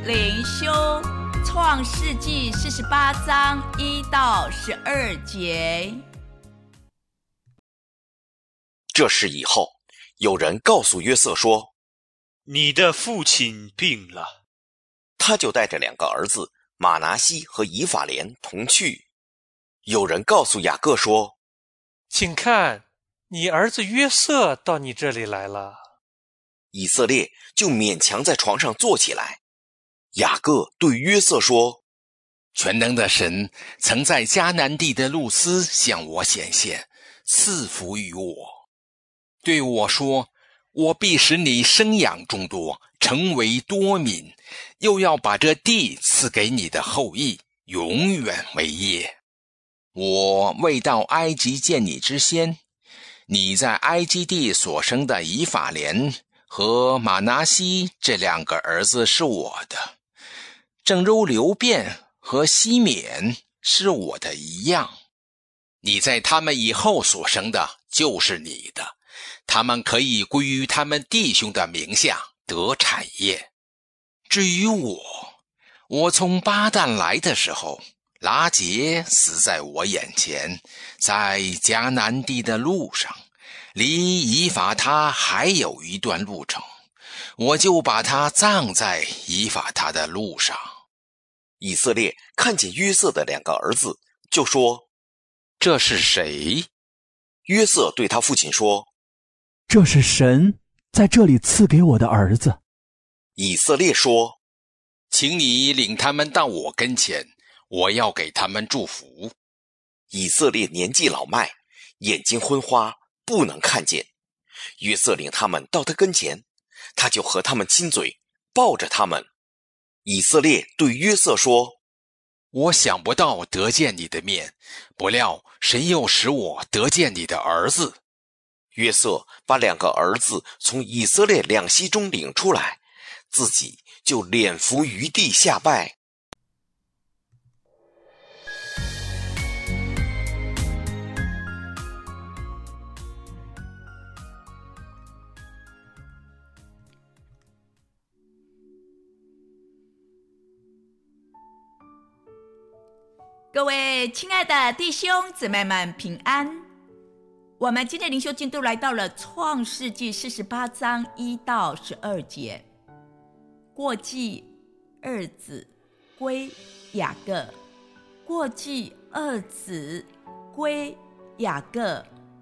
灵修，创世纪48章1到12节。 这事以后，有人告诉约瑟说， 你的父亲病了。 他就带着2个儿子马拿西和以法莲同去。有人告诉雅各说， 请看，你儿子约瑟到你这里来了。 以色列就勉强在床上坐起来。雅各对约瑟说， 全能的神曾在迦南地的路斯向我显现，赐福于我，对我说，我必使你生养众多，成为多民，又要把这地赐给你的后裔，永远为业。我未到埃及见你之先，你在埃及地所生的以法莲和马拿西这2个儿子是我的，正如流便和西缅是我的一样。你在他们以后所生的就是你的，他们可以归于他们弟兄的名下，得产业。至于我从巴旦来的时候，拉结死在我眼前，在迦南地的路上，离以法他还有一段路程，我就把他葬在以法他的路上。 以色列看见约瑟的2个儿子，就说， 这是谁？ 约瑟对他父亲说， 这是神在这里赐给我的儿子。 以色列说， 请你领他们到我跟前，我要给他们祝福。 以色列年纪老迈，眼睛昏花，不能看见。约瑟领他们到他跟前，他就和他们亲嘴，抱着他们。以色列对约瑟说， 我想不到得见你的面，不料神又使我得见你的儿子。 约瑟把2个儿子从以色列两栖中领出来，自己就脸伏于地下拜。 各位亲爱的弟兄姊妹们平安。我们今天灵修进度来到了创世纪48章1到12节。过继二子归雅各，过继二子归雅各。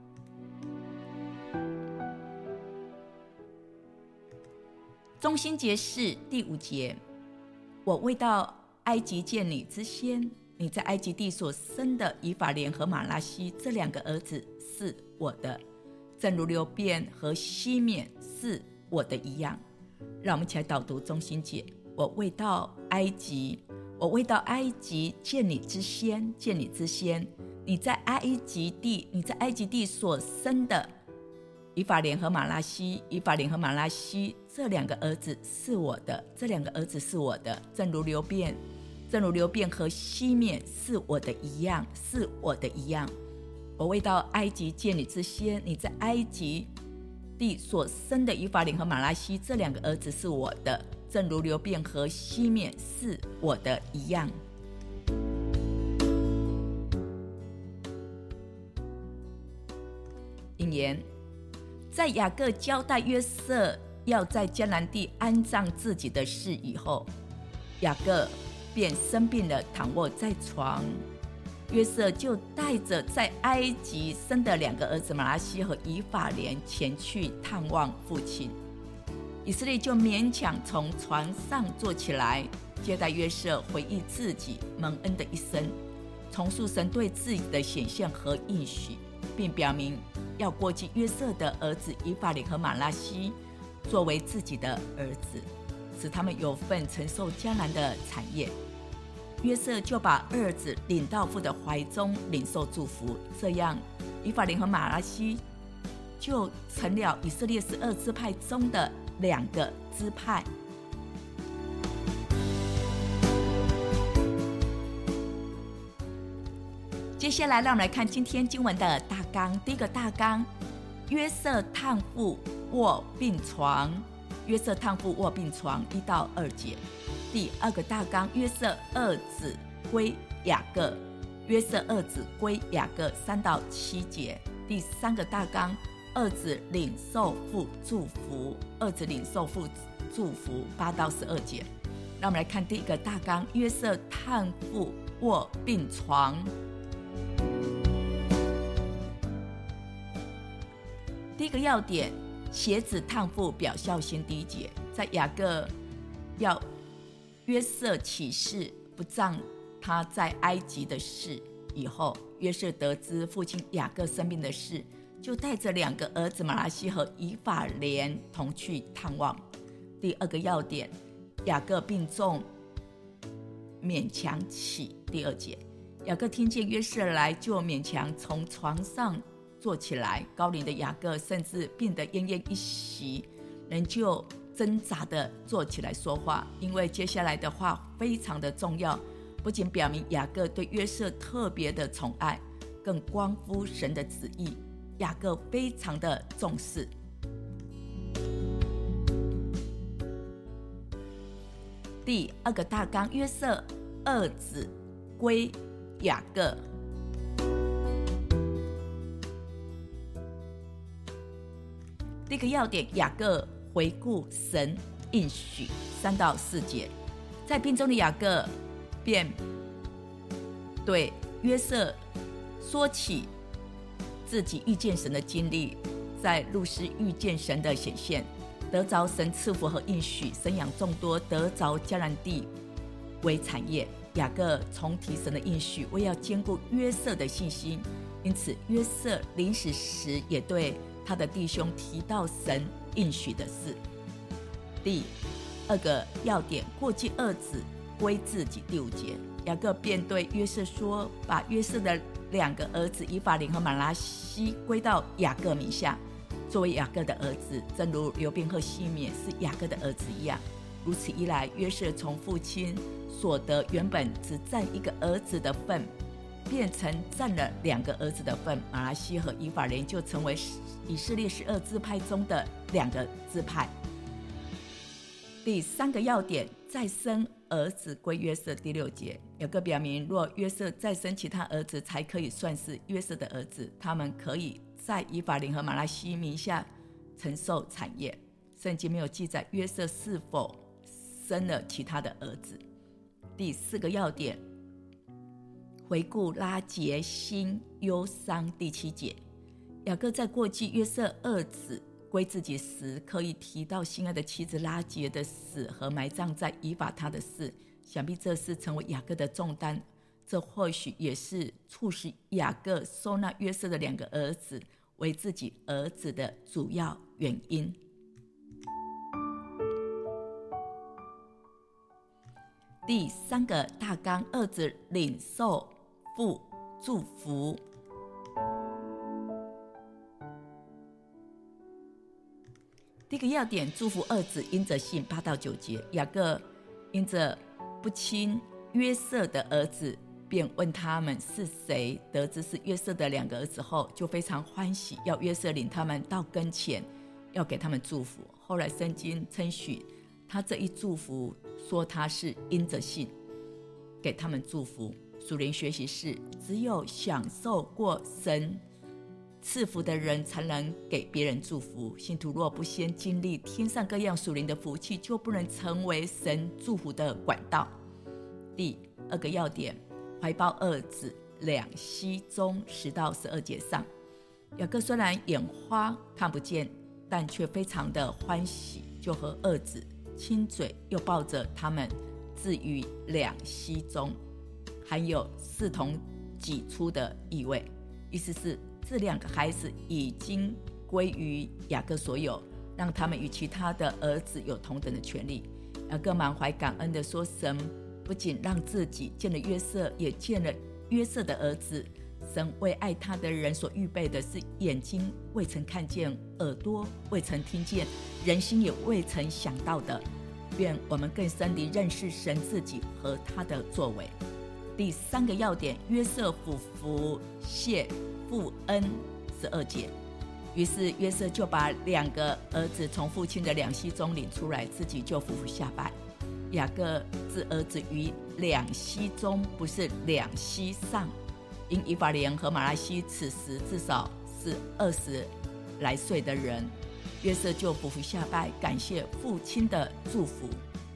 中心节是第5节，我未到埃及见你之先，你在埃及地所生的以法莲和马拿西这2个儿子是我的，正如流便和西缅是我的一样。让我们一起来导读中心节。我未到埃及见你之先，你在埃及地所生的以法莲和马拿西这2个儿子是我的，正如流便和西缅是我的一样。我未到埃及见你之先，你在埃及地所生的以法莲和马拿西这2个儿子是我的，正如流便和西缅是我的一样。引言，在雅各交代约瑟要在迦南地安葬自己的事以后，雅各便生病了，躺卧在床。约瑟就带着在埃及生的2个儿子马拿西和以法莲前去探望父亲。以色列就勉强从床上坐起来，接待约瑟回忆自己蒙恩的一生，重述神对自己的显现和应许，并表明要过继约瑟的儿子以法莲和马拿西作为自己的儿子，使他们有份承受迦南的产业。约瑟就把儿子领到父的怀中，领受祝福，这样以法莲和马拿西就成了以色列12支派中的2个支派。接下来让我们来看今天经文的大纲。第一个大纲，约瑟探父卧病床，约瑟探父卧病床1到2节。 第二个大纲，约瑟二子归雅各，约瑟二子归雅各3到7节。第三个大纲，二子领受父祝福，二子领受父祝福8到12节。让我们来看第一个大纲，约瑟探父卧病床。第一个要点，鞋子探父表孝心。第1节，在雅各要约瑟起誓不葬他在埃及的事以后，约瑟得知父亲雅各生病的事，就带着2个儿子马拉西和以法莲同去探望。第2个要点，雅各病重，勉强起。第2节，雅各听见约瑟来，就勉强从床上坐起来。高龄的雅各甚至病得奄奄一息，仍旧挣扎地坐起来说话，因为接下来的话非常的重要，不仅表明雅各对约瑟特别的宠爱，更关乎神的旨意，雅各非常的重视。第2个大纲，约瑟二子归雅各。第一个要点，雅各回顾神应许3到4节。在病中的雅各便对约瑟说起自己遇见神的经历，在路斯遇见神的显现，得着神赐福和应许，生养众多，得着迦南地为产业。雅各重提神的应许，为要兼顾约瑟的信心，因此约瑟临死时也对他的弟兄提到神应许的事。第2个要点，过继二子归自己。第5节，雅各便对约瑟说，把约瑟的2个儿子以法莲和马拉西归到雅各名下，作为雅各的儿子，正如流便和西缅是雅各的儿子一样。如此一来，约瑟从父亲所得原本只占1个儿子的份，变成占了2个儿子的份。马拉西和以法莲就成为以色列12支派中的2个支派。第3个要点，再生儿子归约瑟。第6节，雅各表明，若约瑟再生其他儿子，才可以算是约瑟的儿子，他们可以在以法莲和马拉西名下承受产业。圣经没有记载约瑟是否生了其他的儿子。第4个要点，回顾拉结心忧伤。第7节，雅各在过继约瑟二子归自己时，刻意提到心爱的妻子拉结的死和埋葬在以法他的事，想必这事成为雅各的重担，这或许也是促使雅各收纳约瑟的2个儿子为自己儿子的主要原因。第3个大纲，二子领受父祝福。第一个要点，祝福二子因着信。8到9节，雅各因着不亲约瑟的儿子，便问他们是谁，得知是约瑟的2个儿子后，就非常欢喜，要约瑟领他们到跟前，要给他们祝福。后来圣经称许他这一祝福，说他是因着信给他们祝福。属灵学习是，只有享受过神赐福的人才能给别人祝福。信徒若不先经历天上各样属灵的福气，就不能成为神祝福的管道。第2个要点，怀抱二子两膝中。10到12节上，雅各虽然眼花看不见，但却非常的欢喜，就和二子亲嘴，又抱着他们置于两膝中，含有视同己出的意味，意思是这2个孩子已经归于雅各所有，让他们与其他的儿子有同等的权利。雅各满怀感恩地说，神不仅让自己见了约瑟，也见了约瑟的儿子。神为爱他的人所预备的是眼睛未曾看见，耳朵未曾听见，人心也未曾想到的。愿我们更深地认识神自己和他的作为。第3个要点，约瑟俯伏谢父恩。12节，于是约瑟就把2个儿子从父亲的两膝中领出来，自己就俯伏下拜。 雅各之儿子于两膝中，不是两膝上。因以法莲和马拉西此时至少是20来岁的人，约瑟就俯伏下拜，感谢父亲的祝福。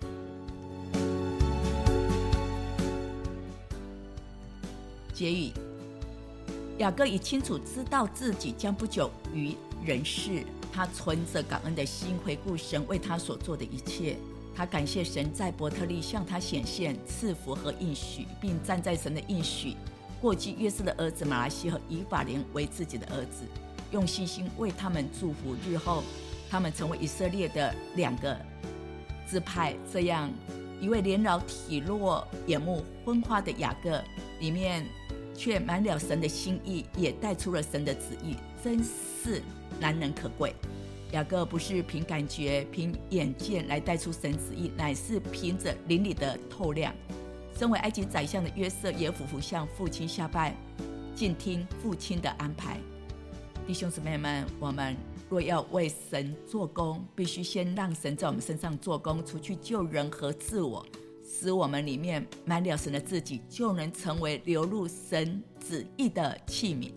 结语：雅各已清楚知道自己将不久于人世，他存着感恩的心回顾神为他所做的一切。他感谢神在伯特利向他显现赐福和应许，并站在神的应许过继约瑟的儿子马拉西和以法莲为自己的儿子，用信心为他们祝福，日后他们成为以色列的2个支派。这样一位年老体弱眼目昏花的雅各，里面却满了神的心意，也带出了神的旨意，真是难能可贵。雅各不是凭感觉凭眼见来带出神旨意，乃是凭着灵里的透亮。身为埃及宰相的约瑟也俯伏向父亲下拜，静听父亲的安排。弟兄姊妹们，我们若要为神做工，必须先让神在我们身上做工，除去救人和自我，使我们里面满了神的自己，就能成为流入神旨意的器皿。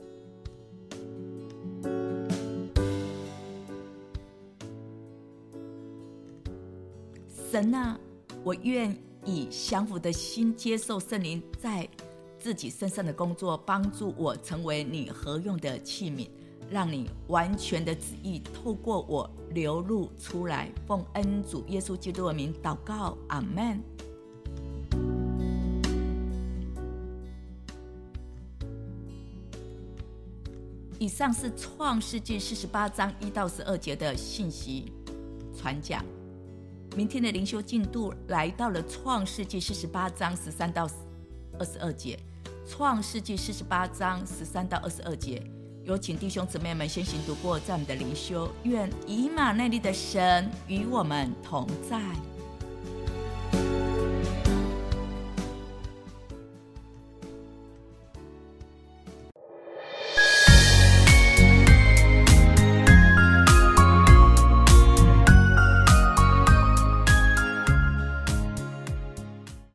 神啊，我愿以降服的心接受圣灵在自己身上的工作，帮助我成为你合用的器皿，让你完全的旨意透过我流露出来。奉恩主耶稣基督的名祷告，阿们。以上是创世纪48章1到12节的信息传讲。明天的灵修进度来到了创世纪48章13到22节。创世纪48章13到22节，有请弟兄姊妹们先行读过在我们的灵修。愿以马内利的神与我们同在。